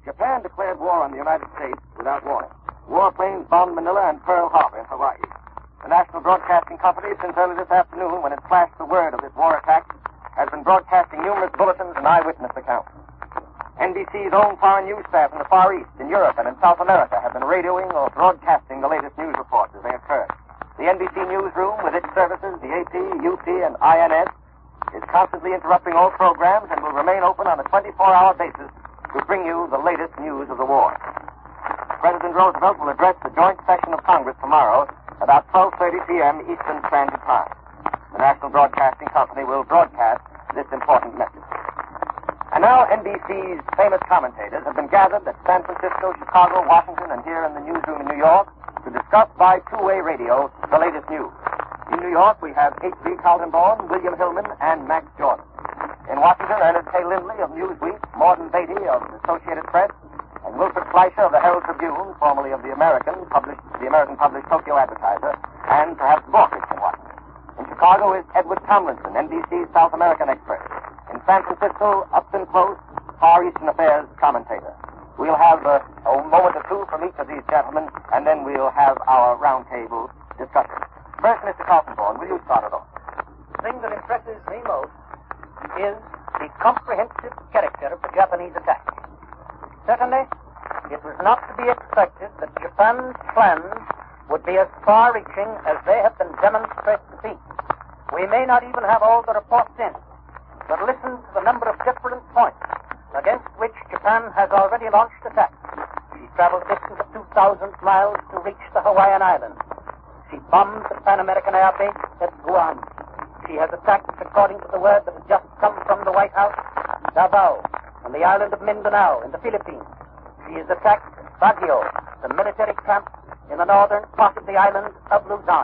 Japan declared war on the United States without warning. Warplanes bombed Manila and Pearl Harbor in Hawaii. The National Broadcasting Company, since early this afternoon when it flashed the word of this war attack, has been broadcasting numerous bulletins and eyewitness accounts. NBC's own foreign news staff in the Far East, in Europe, and in South America have been radioing or broadcasting the latest news reports as they occur. The NBC newsroom, with its services, the AP, UP, and INS, is constantly interrupting all programs and will remain open on a 24-hour basis to bring you the latest news of the war. President Roosevelt will address the joint session of Congress tomorrow about 12:30 p.m. Eastern Standard Time. The National Broadcasting Company will broadcast this important message. And now NBC's famous commentators have been gathered at San Francisco, Chicago, Washington, and here in the newsroom in New York to discuss by two-way radio the latest news. In New York, we have H.B. Kaltenborn, William Hillman, and Max Jordan. In Washington, Ernest K. Lindley of Newsweek, Morden Beatty of the Associated Press, and Wilfred Fleischer of the Herald Tribune, formerly of the American published Tokyo Advertiser, and perhaps Borkage in Washington. In Chicago is Edward Tomlinson, NBC's South American expert. In San Francisco, Upton Close, Far Eastern Affairs commentator. We'll have a moment or two from each of these gentlemen, and then we'll have our roundtable discussion. First, Mr. Kaltenborn, will you start it off? The thing that impresses me most is the comprehensive character of the Japanese attack. Certainly, it was not to be expected that Japan's plans would be as far-reaching as they have been demonstrated to be. We may not even have all the reports in, but listen to the number of different points against which Japan has already launched attacks. She traveled a distance of 2,000 miles to reach the Hawaiian Islands. She bombed the Pan American Air Base at Guam. She has attacked, according to the word that has just come from the White House, Davao and the island of Mindanao in the Philippines. She has attacked Baguio, the military camp in the northern part of the island of Luzon.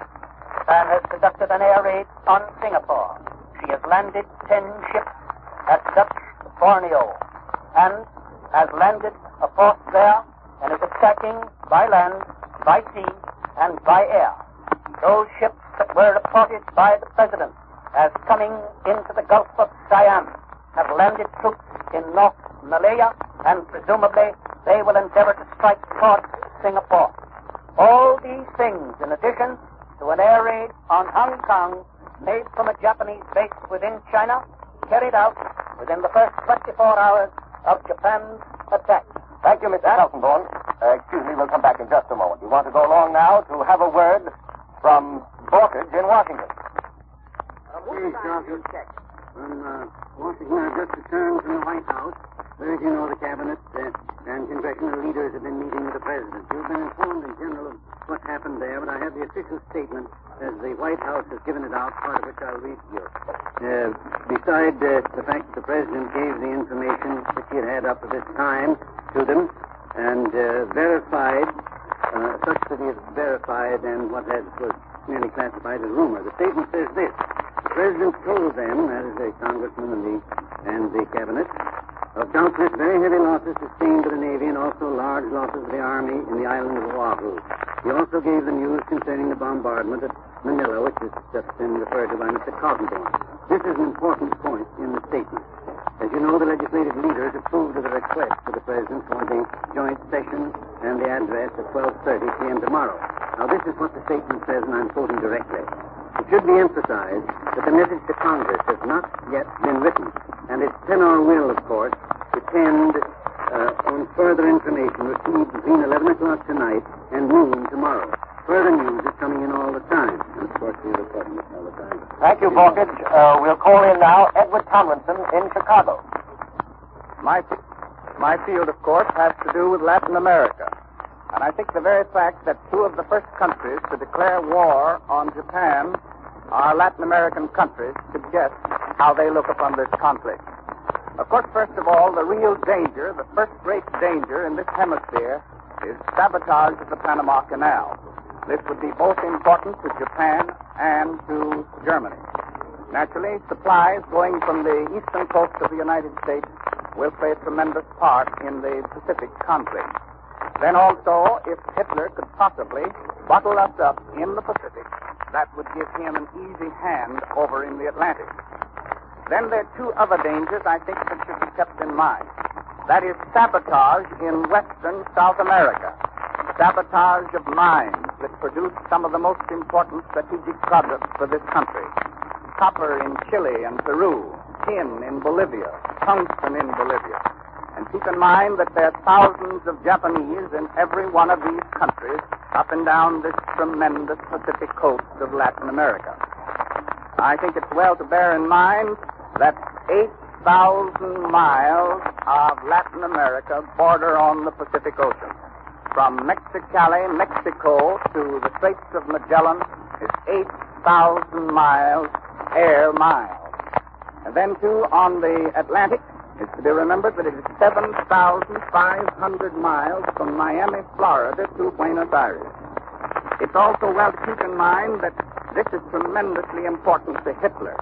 Japan has conducted an air raid on Singapore. She has landed 10 ships at Dutch Borneo and has landed a force there and is attacking by land, by sea, and by air. Those ships that were reported by the President as coming into the Gulf of Siam have landed troops in North Malaya, and presumably they will endeavor to strike towards Singapore. All these things, in addition to an air raid on Hong Kong made from a Japanese base within China, carried out within the first 24 hours of Japan's attack. Thank you, Mr. Kaltenborn. Excuse me, we'll come back in just a moment. We want to go along now to have a word from Borkage in Washington. Please, Sergeant. From Washington, I've just returned from the White House, where, as you know, the Cabinet and congressional leaders have been meeting with the President. You've been informed in general of what happened there, but I have the official statement as the White House has given it out, part of which I'll read to you. Beside the fact that the President gave the information that he had up to this time to them and verified, such that he has verified and what was merely classified as rumor. The statement says this. The President told them, that is the Congressman and the Cabinet, of doubtless very heavy losses sustained by the Navy and also large losses of the Army in the island of Oahu. He also gave the news concerning the bombardment at Manila, which has just been referred to by Mr. Kaltenborn. This is an important point in the statement. As you know, the legislative leaders approved of the request for the President for the joint session and the address at 12:30 p.m. tomorrow. Now, this is what the statement says, and I'm quoting directly. It should be emphasized that the message to Congress has not yet been written, and its tenor will, of course, depend on further information received between 11 o'clock tonight and noon tomorrow. Further news is coming in all the time, and of course we're reporting it all the time. Thank you, Borkage. We'll call in now Edward Tomlinson in Chicago. My field, of course, has to do with Latin America. And I think the very fact that two of the first countries to declare war on Japan are Latin American countries suggests how they look upon this conflict. Of course, first of all, the real danger, the first great danger in this hemisphere is sabotage of the Panama Canal. This would be both important to Japan and to Germany. Naturally, supplies going from the eastern coast of the United States will play a tremendous part in the Pacific conflict. Then also, if Hitler could possibly bottle us up in the Pacific, that would give him an easy hand over in the Atlantic. Then there are two other dangers I think that should be kept in mind. That is sabotage in western South America. Sabotage of mines that produce some of the most important strategic products for this country. Copper in Chile and Peru, tin in Bolivia, tungsten in Bolivia. And keep in mind that there are thousands of Japanese in every one of these countries up and down this tremendous Pacific coast of Latin America. I think it's well to bear in mind that 8,000 miles of Latin America border on the Pacific Ocean. From Mexicali, Mexico, to the Straits of Magellan is 8,000 miles, air miles. And then, too, on the Atlantic, it's to be remembered that it is 7,500 miles from Miami, Florida, to Buenos Aires. It's also well to keep in mind that this is tremendously important to Hitler.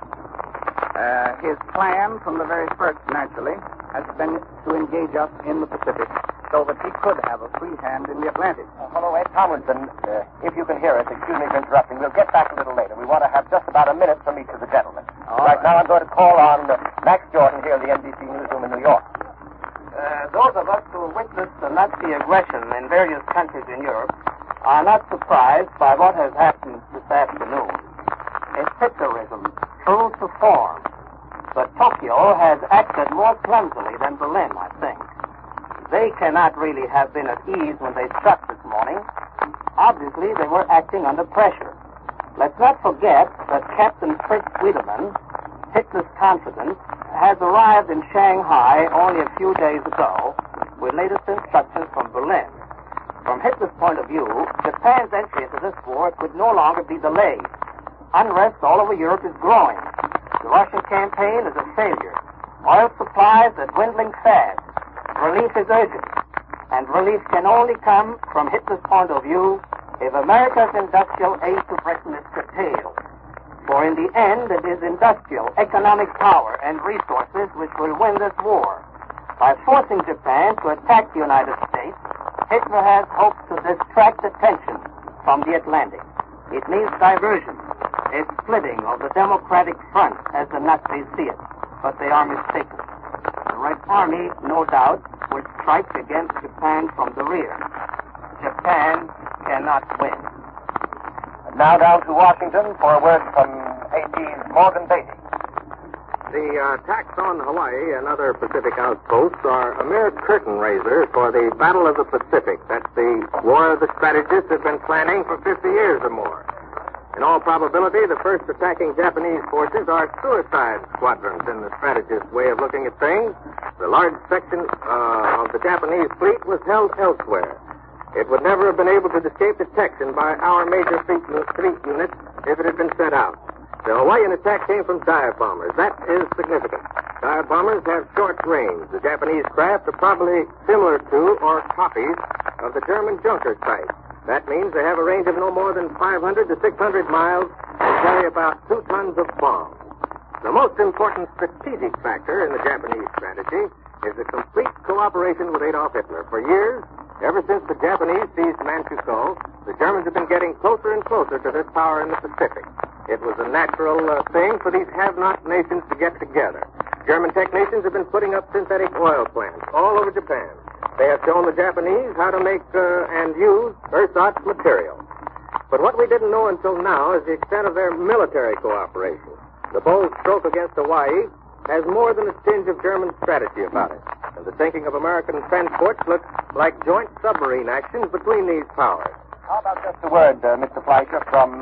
His plan from the very first, naturally, has been to engage us in the Pacific so that he could have a free hand in the Atlantic. Hello, Ed Tomlinson. If you can hear us, excuse me for interrupting. We'll get back a little later. We want to have just about a minute from each of the gentlemen. Right now, I'm going to call on Max Jordan here in the NBC newsroom in New York. Those of us who witnessed the Nazi aggression in various countries in Europe are not surprised by what has happened this afternoon. It's Hitlerism, true to form. But Tokyo has acted more clumsily than Berlin, I think. They cannot really have been at ease when they struck this morning. Obviously, they were acting under pressure. Let's not forget that Captain Fritz Wiedemann, Hitler's confidant, has arrived in Shanghai only a few days ago with latest instructions from Berlin. From Hitler's point of view, Japan's entry into this war could no longer be delayed. Unrest all over Europe is growing. The Russian campaign is a failure. Oil supplies are dwindling fast. Relief is urgent. And relief can only come, from Hitler's point of view, if America's industrial aid to Britain is curtailed. For in the end, it is industrial, economic power, and resources which will win this war. By forcing Japan to attack the United States, Hitler has hoped to distract attention from the Atlantic. It means diversion, a splitting of the Democratic Front as the Nazis see it. But they are mistaken. The Red Army, no doubt, will strike against Japan from the rear. Japan cannot win. And now down to Washington for a word from AG's Morgan Beatty. The attacks on Hawaii and other Pacific outposts are a mere curtain raiser for the Battle of the Pacific. That's the war the strategists have been planning for 50 years or more. In all probability, the first attacking Japanese forces are suicide squadrons in the strategist's way of looking at things. The large section of the Japanese fleet was held elsewhere. It would never have been able to escape detection by our major fleet units if it had been sent out. The Hawaiian attack came from dive bombers. That is significant. Dive bombers have short range. The Japanese craft are probably similar to or copies of the German Junker type. That means they have a range of no more than 500 to 600 miles and carry about 2 tons of bombs. The most important strategic factor in the Japanese strategy is the complete cooperation with Adolf Hitler. For years, ever since the Japanese seized Manchukuo, the Germans have been getting closer and closer to this power in the Pacific. It was a natural thing for these have-not nations to get together. German technicians have been putting up synthetic oil plants all over Japan. They have shown the Japanese how to make and use ersatz material. But what we didn't know until now is the extent of their military cooperation. The bold stroke against Hawaii has more than a tinge of German strategy about it. And the sinking of American transports looks like joint submarine actions between these powers. How about just a word, Mr. Fleischer, from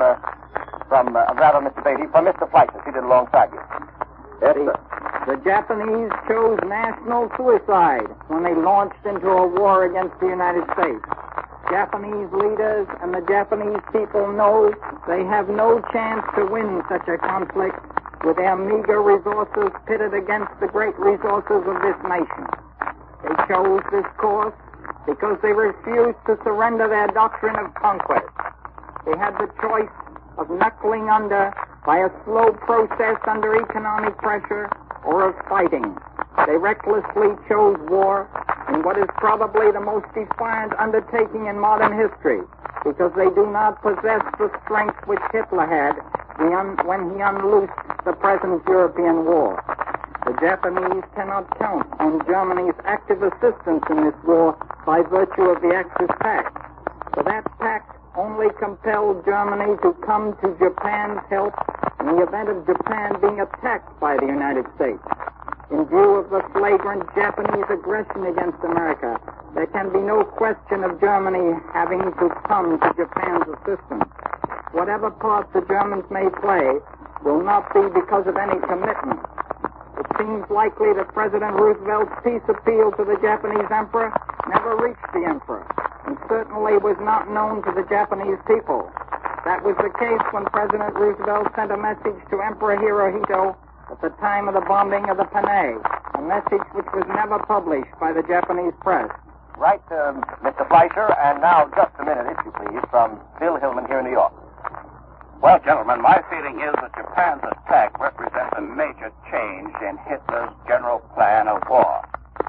Mr. Beatty, from Mr. Fleischer, seated alongside you. Eddie. The Japanese chose national suicide when they launched into a war against the United States. Japanese leaders and the Japanese people know they have no chance to win such a conflict with their meager resources pitted against the great resources of this nation. They chose this course because they refused to surrender their doctrine of conquest. They had the choice of knuckling under by a slow process under economic pressure or of fighting. They recklessly chose war in what is probably the most defiant undertaking in modern history because they do not possess the strength which Hitler had when he unloosed the present European war. The Japanese cannot count on Germany's active assistance in this war by virtue of the Axis Pact. For that pact only compelled Germany to come to Japan's help in the event of Japan being attacked by the United States. In view of the flagrant Japanese aggression against America, there can be no question of Germany having to come to Japan's assistance. Whatever part the Germans may play will not be because of any commitment. It seems likely that President Roosevelt's peace appeal to the Japanese emperor never reached the emperor, and certainly was not known to the Japanese people. That was the case when President Roosevelt sent a message to Emperor Hirohito at the time of the bombing of the Panay, a message which was never published by the Japanese press. Right, Mr. Fleischer, and now just a minute, if you please, from Bill Hillman here in New York. Well, gentlemen, my feeling is that Japan's attack represents a major change in Hitler's general plan of war.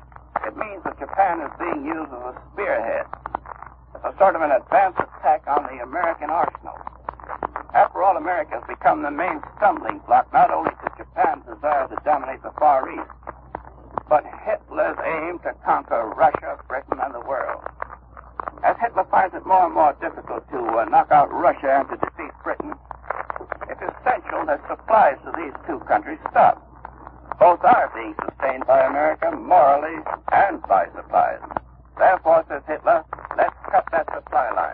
It means that Japan is being used as a spearhead, as a sort of an advance attack on the American arsenal. After all, America has become the main stumbling block not only to Japan's desire to dominate the Far East, but Hitler's aim to conquer Russia, Britain, and the world. As Hitler finds it more and more difficult to knock out Russia and to defeat Britain, it's essential that supplies to these two countries stop. Both are being sustained by America morally and by supplies. Therefore, says Hitler, let's cut that supply line.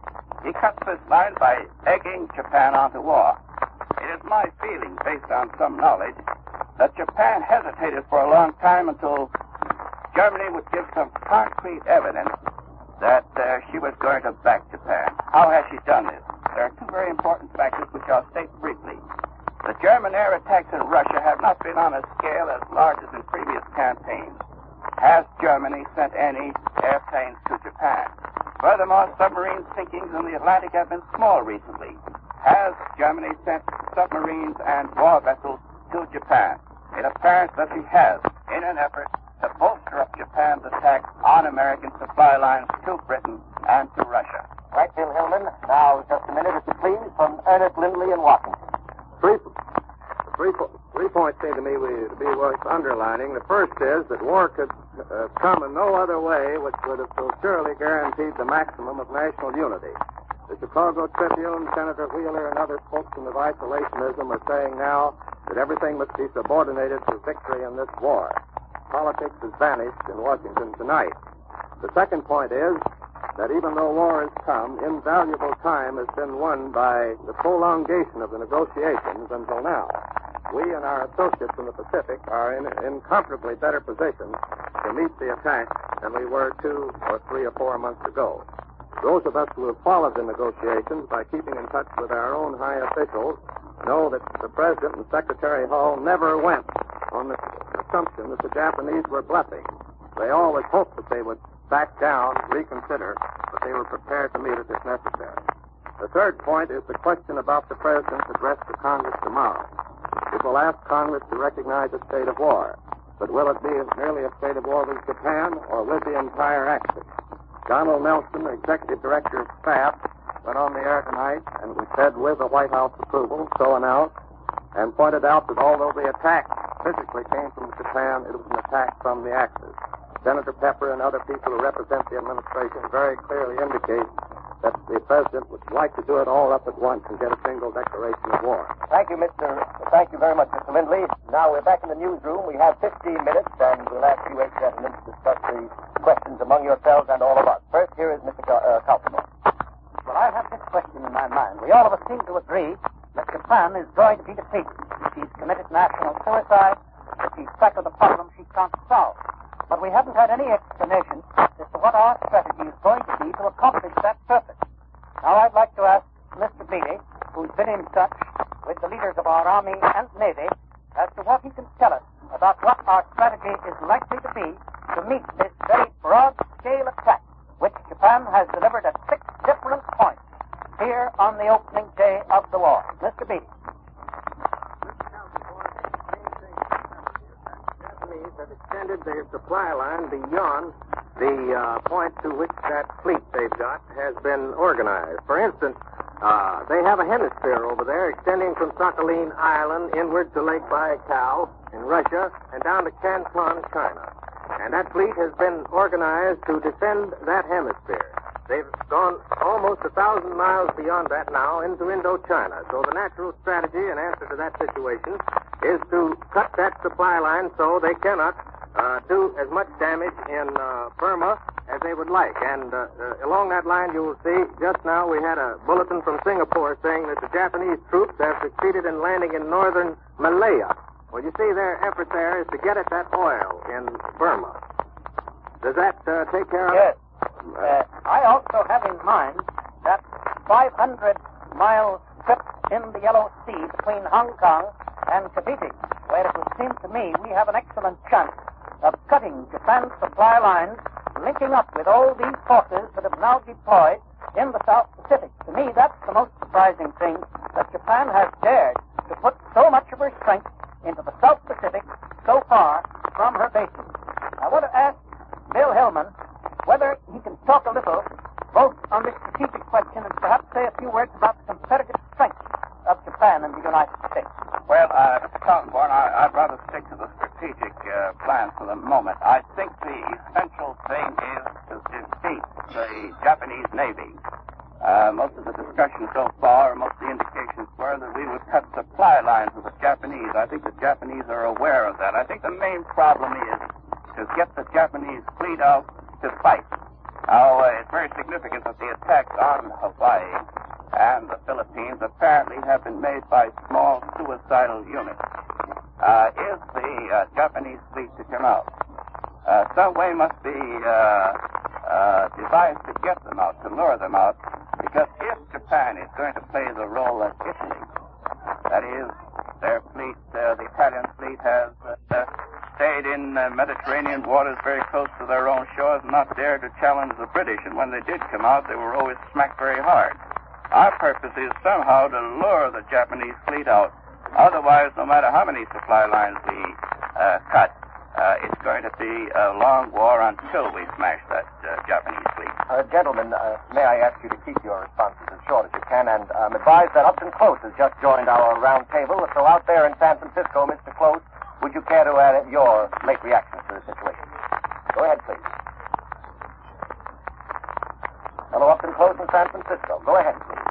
He cuts this line by egging Japan onto war. It is my feeling, based on some knowledge, that Japan hesitated for a long time until Germany would give some concrete evidence that she was going to back Japan. How has she done this? There are two very important factors which I'll state briefly. The German air attacks in Russia have not been on a scale as large as in previous campaigns. Has Germany sent any airplanes to Japan? Furthermore, submarine sinkings in the Atlantic have been small recently. Has Germany sent submarines and war vessels to Japan? It appears that she has, in an effort to bolster up Japan's attack on American supply lines to Britain and to Russia. Right, Bill Hillman. Now, just a minute, if you please, from Ernest Lindley in Washington. Three points seem to me to be worth underlining. The first is that war could come in no other way which would have so surely guaranteed the maximum of national unity. The Chicago Tribune, Senator Wheeler, and other spokesmen of isolationism are saying now that everything must be subordinated to victory in this war. Politics has vanished in Washington tonight. The second point is that even though war has come, invaluable time has been won by the prolongation of the negotiations until now. We and our associates in the Pacific are in incomparably better position to meet the attack than we were 2 or 3 or 4 months ago. Those of us who have followed the negotiations by keeping in touch with our own high officials know that the President and Secretary Hull never went on the assumption that the Japanese were bluffing. They always hoped that they would back down, reconsider, but they were prepared to meet it if necessary. The third point is the question about the President's address to Congress tomorrow. It will ask Congress to recognize a state of war, but will it be merely a state of war with Japan or with the entire Axis? Donald Nelson, the Executive Director of Staff, went on the air tonight and said with the White House approval, so announced, and pointed out that although the attack physically came from Japan, it was an attack from the Axis. Senator Pepper and other people who represent the administration very clearly indicate that the President would like to do it all up at once and get a single declaration of war. Thank you very much, Mr. Lindley. Now we're back in the newsroom. We have 15 minutes, and we'll ask you 8 gentlemen to discuss the questions among yourselves and all of us. First, here is Mr. Kaufman. Well, I have this question in my mind. We all of us seem to agree that Japan is going to be defeated. She's committed national suicide, that she's tackled the problem she can't solve. But we haven't had any explanation as to what our strategy is going to be to accomplish that purpose. Now, I'd like to ask Mr. Beatty, who's been in touch with the leaders of our Army and Navy, as to what he can tell us about what our strategy is likely to be to meet this very broad-scale attack, which Japan has delivered at 6 different points here on the opening day of the war. Mr. Beatty. Have extended their supply line beyond the point to which that fleet they've got has been organized. For instance, they have a hemisphere over there extending from Sakhalin Island inward to Lake Baikal in Russia and down to Canton, China. And that fleet has been organized to defend that hemisphere. They've gone almost 1,000 miles beyond that now into Indochina. So the natural strategy in answer to that situation is to cut that supply line so they cannot do as much damage in Burma as they would like. And along that line, you will see, just now we had a bulletin from Singapore saying that the Japanese troops have succeeded in landing in northern Malaya. Well, you see, their effort there is to get at that oil in Burma. Does that take care of it? Yes. I also have in mind that 500-mile strip in the Yellow Sea between Hong Kong and Tahiti, where it would seem to me we have an excellent chance of cutting Japan's supply lines, linking up with all these forces that have now deployed in the South Pacific. To me, that's the most surprising thing, that Japan has dared to put so much of her strength into the South Pacific so far from her bases. I want to ask Bill Hillman whether he can talk a little both on this strategic question and perhaps say a few words about the competitive strength of Japan and the United States. Well, Mr. Kaltenborn, I'd rather stick to the strategic plan for the moment. I think the essential thing is to defeat the Japanese Navy. Most of the discussion so far, most of the indications were that we would cut supply lines with the Japanese. I think the Japanese are aware of that. I think the main problem is to get the Japanese fleet out to fight. Now, it's very significant that the attacks on Hawaii and the Philippines apparently have been made by small suicidal units. Is the Japanese fleet to come out? Some way must be devised to get them out, to lure them out, because if Japan is going to play the role of Italy, that is, their fleet, the Italian fleet has stayed in Mediterranean waters very close to their own shores and not dared to challenge the British, and when they did come out, they were always smacked very hard. Our purpose is somehow to lure the Japanese fleet out. Otherwise, no matter how many supply lines we cut, it's going to be a long war until we smash that Japanese fleet. Gentlemen, may I ask you to keep your responses as short as you can, and I'm advised that Upton Close has just joined our round table. So out there in San Francisco, Mr. Close, would you care to add your late reactions to the situation? Go ahead, please. Hello, Upton Close in San Francisco. Go ahead, please.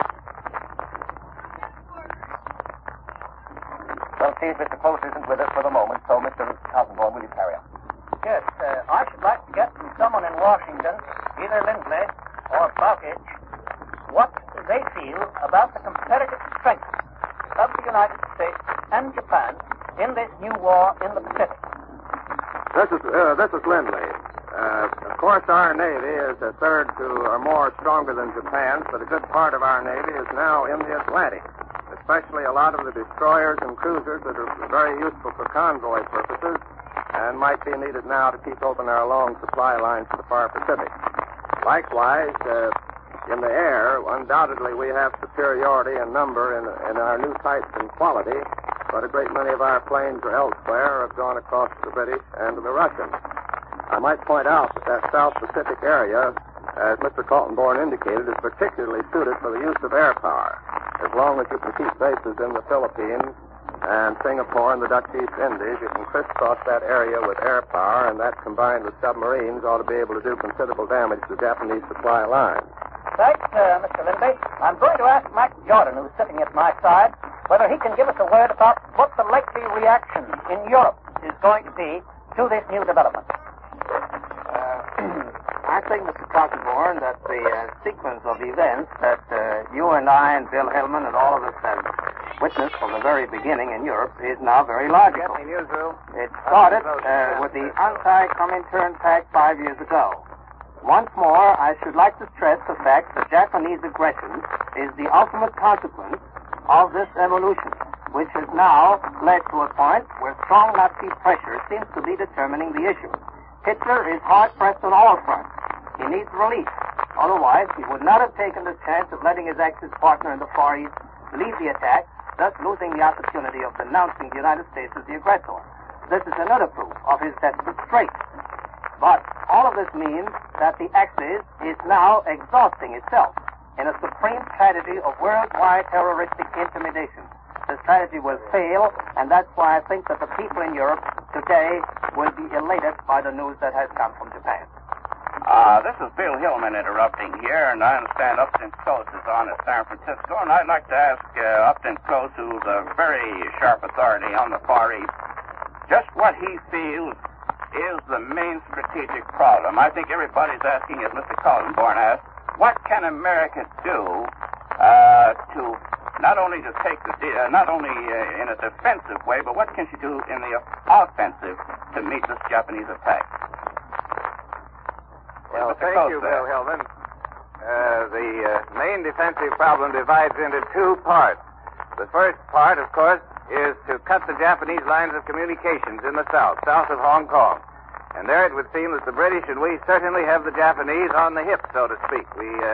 Well, see if Mr. Close isn't with us for the moment, so Mr. Kaltenborn, will you carry on? Yes, I should like to get from someone in Washington, either Lindley or Bowkage, what they feel about the competitive strength of the United States and Japan in this new war in the Pacific. This is Lindley. Of course, our Navy is a third to or more stronger than Japan's, but a good part of our Navy is now in the Atlantic, especially a lot of the destroyers and cruisers that are very useful for convoy purposes and might be needed now to keep open our long supply lines to the far Pacific. Likewise, in the air, undoubtedly we have superiority in number in our new types and quality, but a great many of our planes are elsewhere or have gone across to the British and to the Russians. I might point out that South Pacific area, as Mr. Kaltenborn indicated, is particularly suited for the use of air power. As long as you can keep bases in the Philippines and Singapore and the Dutch East Indies, you can crisscross that area with air power, and that combined with submarines ought to be able to do considerable damage to Japanese supply lines. Thanks, Mr. Lindley. I'm going to ask Mac Jordan, who's sitting at my side, whether he can give us a word about what the likely reaction in Europe is going to be to this new development. I think, Mr. Kaltenborn, that the sequence of events that you and I and Bill Hillman and all of us have witnessed from the very beginning in Europe is now very logical. It started with the anti-Comintern Pact 5 years ago. Once more, I should like to stress the fact that Japanese aggression is the ultimate consequence of this evolution, which has now led to a point where strong Nazi pressure seems to be determining the issue. Hitler is hard-pressed on all fronts. He needs relief. Otherwise, he would not have taken the chance of letting his Axis partner in the Far East lead the attack, thus losing the opportunity of denouncing the United States as the aggressor. This is another proof of his desperate straits. But all of this means that the Axis is now exhausting itself in a supreme tragedy of worldwide terroristic intimidation. The strategy will fail, and that's why I think that the people in Europe today will be elated by the news that has come from Japan. This is Bill Hillman interrupting here, and I understand Upton Close is on at San Francisco, and I'd like to ask Upton Close, who's a very sharp authority on the Far East, just what he feels is the main strategic problem. I think everybody's asking, as Mr. Kaltenborn asked, what can America do to not only to take not only in a defensive way, but what can she do in the offensive to meet this Japanese attack? Well, thank you, Bill Hillman. The main defensive problem divides into two parts. The first part, of course, is to cut the Japanese lines of communications in the south of Hong Kong. And there it would seem that the British and we certainly have the Japanese on the hip, so to speak.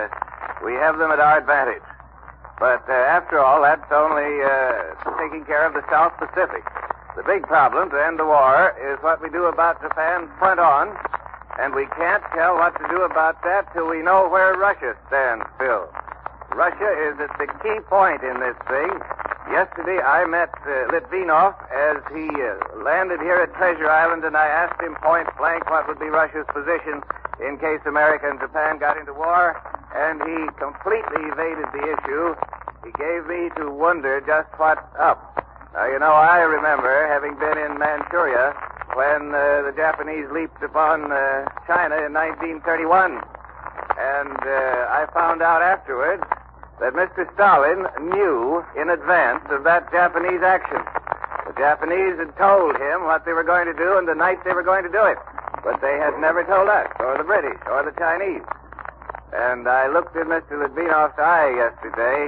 We have them at our advantage. But after all, that's only taking care of the South Pacific. The big problem to end the war is what we do about Japan's front on, and we can't tell what to do about that till we know where Russia stands, Phil. Russia is at the key point in this thing. Yesterday I met Litvinov as he landed here at Treasure Island, and I asked him point blank what would be Russia's position in case America and Japan got into war, and he completely evaded the issue. He gave me to wonder just what's up. Now, you know, I remember having been in Manchuria when the Japanese leaped upon China in 1931. And I found out afterwards that Mr. Stalin knew in advance of that Japanese action. The Japanese had told him what they were going to do and the night they were going to do it. But they had never told us, or the British, or the Chinese. And I looked in Mr. Litvinov's eye yesterday.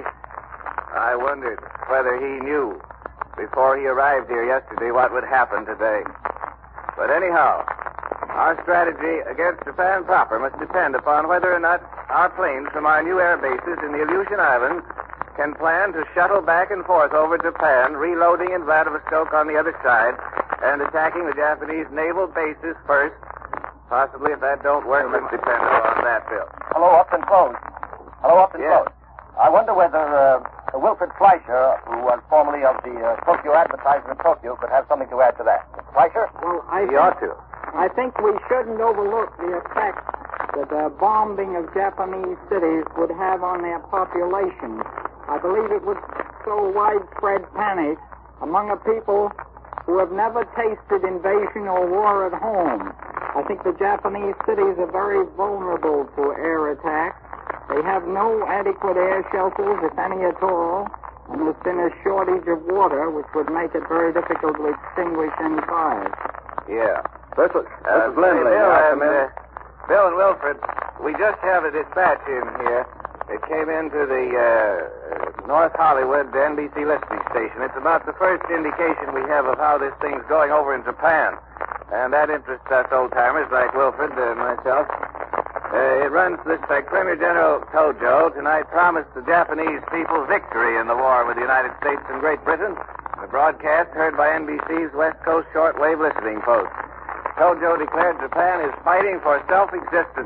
I wondered whether he knew before he arrived here yesterday what would happen today. But anyhow, our strategy against Japan proper must depend upon whether or not our planes from our new air bases in the Aleutian Islands can plan to shuttle back and forth over Japan, reloading in Vladivostok on the other side, and attacking the Japanese naval bases first. Possibly, if that don't work, let's depend upon that, Bill. Hello, Upton Close. Hello, Upton Yes. Close. I wonder whether Wilfred Fleischer, who was formerly of the Tokyo Advertiser in Tokyo, could have something to add to that. Fleischer? Well, He ought to. I think we shouldn't overlook the effect that the bombing of Japanese cities would have on their population. I believe it would sow widespread panic among a people who have never tasted invasion or war at home. I think the Japanese cities are very vulnerable to air attacks. They have no adequate air shelters, if any at all, and there's been a shortage of water, which would make it very difficult to extinguish any fires. Yeah. This is Lindley. Bill and Wilfred, we just have a dispatch in here. It came into the North Hollywood NBC listening station. It's about the first indication we have of how this thing's going over in Japan. And that interests us old-timers like Wilfred and myself. It runs this like Premier General Tojo tonight promised the Japanese people victory in the war with the United States and Great Britain. The broadcast heard by NBC's West Coast shortwave listening post. Tojo declared Japan is fighting for self-existence.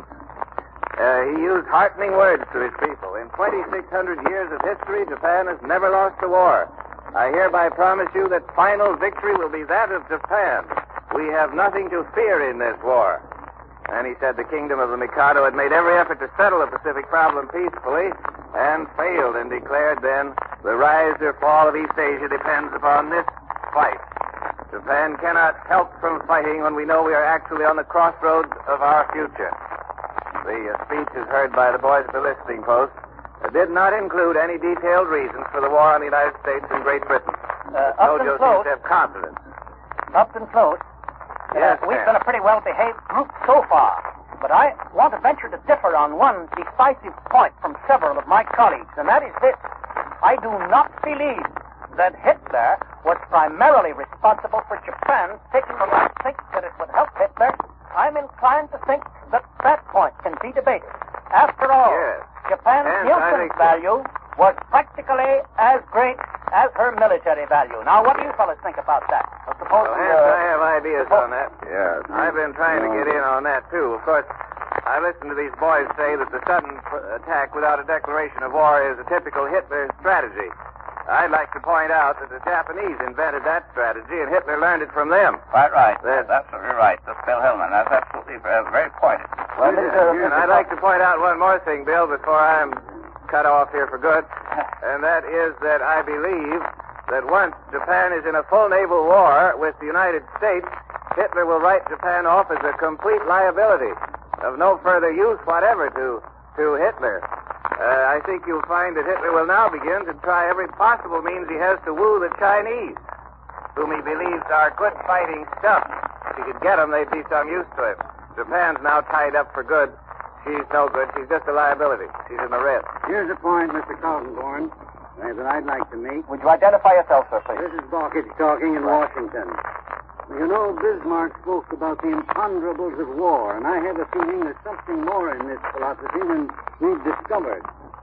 He used heartening words to his people. In 2,600 years of history, Japan has never lost a war. I hereby promise you that final victory will be that of Japan. We have nothing to fear in this war. And he said the kingdom of the Mikado had made every effort to settle the Pacific problem peacefully and failed, and declared then the rise or fall of East Asia depends upon this fight. Japan cannot help from fighting when we know we are actually on the crossroads of our future. The speech is heard by the boys at the listening post. It did not include any detailed reasons for the war on the United States and Great Britain. Upton Tojo seems Close. to have confidence. Upton Close. Yes, we've ma'am. been a pretty well-behaved group so far, but I want to venture to differ on one decisive point from several of my colleagues, and that is this. I do not believe that Hitler was primarily responsible for Japan taking the I think that it would help Hitler. I'm inclined to think that that point can be debated. After all, Yes. Japan's Yes, I Nielsen think so. value was practically as great as her military value. Now, what do you fellas think about that? Suppose Well, Hans, I have ideas on that. Yes. I've been trying to get in on that, too. Of course, I listened to these boys say that the sudden attack without a declaration of war is a typical Hitler strategy. I'd like to point out that the Japanese invented that strategy, and Hitler learned it from them. Quite right. That's absolutely right. That's Bill Hillman. That's absolutely very pointed. Well, and I'd like to point out one more thing, Bill, before I'm cut off here for good, and that is that I believe that once Japan is in a full naval war with the United States, Hitler will write Japan off as a complete liability of no further use whatever to Hitler. I think you'll find that Hitler will now begin to try every possible means he has to woo the Chinese, whom he believes are good fighting stuff. If he could get them, they'd be some use to him. Japan's now tied up for good. She's no good. She's just a liability. She's in the red. Here's a point, Mr. Kaltenborn, that I'd like to make. Would you identify yourself, sir, please? This is Bawkich talking in Washington. You know, Bismarck spoke about the imponderables of war, and I have a feeling there's something more in this philosophy than we've discovered.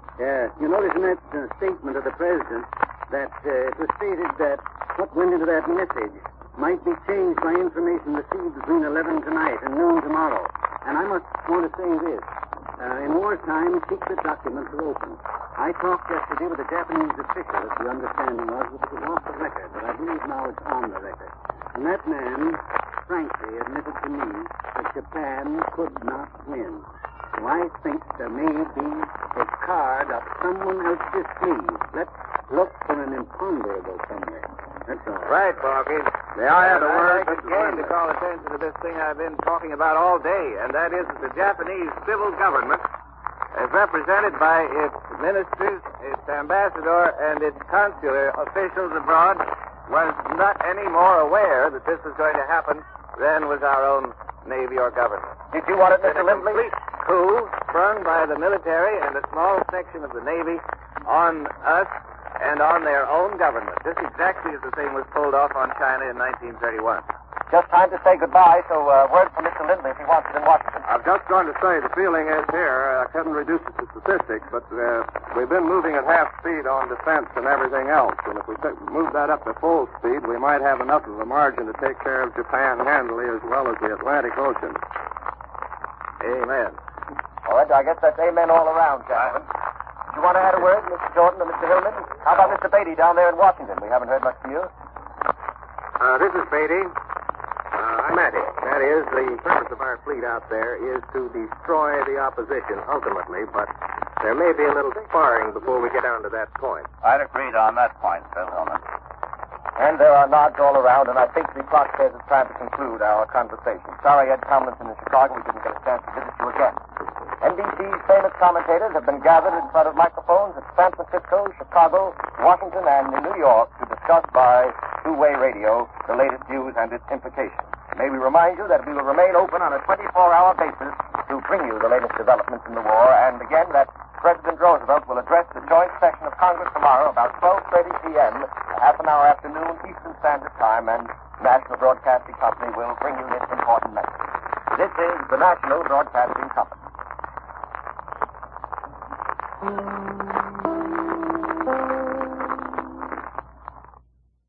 You notice in that statement of the president that it was stated that what went into that message might be changed by information received between 11 tonight and noon tomorrow. And I must want to say this. In wartime, secret documents are open. I talked yesterday with a Japanese official, as the understanding was, that it was off the record, but I believe now it's on the record. And that man, frankly, admitted to me that Japan could not win. So I think there may be a card up someone else's sleeve. Let's look for an imponderable somewhere. That's all. Right, Bawkins. May I have a word, I'd like again to call attention to this thing I've been talking about all day, and that is that the Japanese civil government, as represented by its ministers, its ambassador, and its consular officials abroad, was not any more aware that this was going to happen than was our own Navy or government. Did you want it, Mr. Lindley? A complete coup sprung by the military and a small section of the Navy on us and on their own government. Just exactly as the thing was pulled off on China in 1931. Just time to say goodbye, so word from Mr. Lindley if he wants it in Washington. I've just going to say the feeling is here, I couldn't reduce it to statistics, but we've been moving at half speed on defense and everything else. And if we move that up to full speed, we might have enough of a margin to take care of Japan handily as well as the Atlantic Ocean. Amen. All right, I guess that's amen all around, gentlemen. Do you want to add a word, Mr. Jordan and Mr. Hillman? How about Mr. Beatty down there in Washington? We haven't heard much from you. This is Beatty. I'm at it. That is, the purpose of our fleet out there is to destroy the opposition ultimately, but there may be a little sparring before we get down to that point. I'd agreed on that point, Bill Hillman. And there are nods all around, and I think the clock says it's time to conclude our conversation. Sorry, Ed Tomlinson in Chicago, we didn't get a chance to visit you again. NBC's famous commentators have been gathered in front of microphones at San Francisco, Chicago, Washington, and in New York to discuss by two-way radio the latest news and its implications. May we remind you that we will remain open on a 24-hour basis to bring you the latest developments in the war, and again that President Roosevelt will address the joint session of Congress tomorrow about 12:30 p.m., a half an hour after noon Eastern Standard Time, and National Broadcasting Company will bring you this important message. This is the National Broadcasting Company.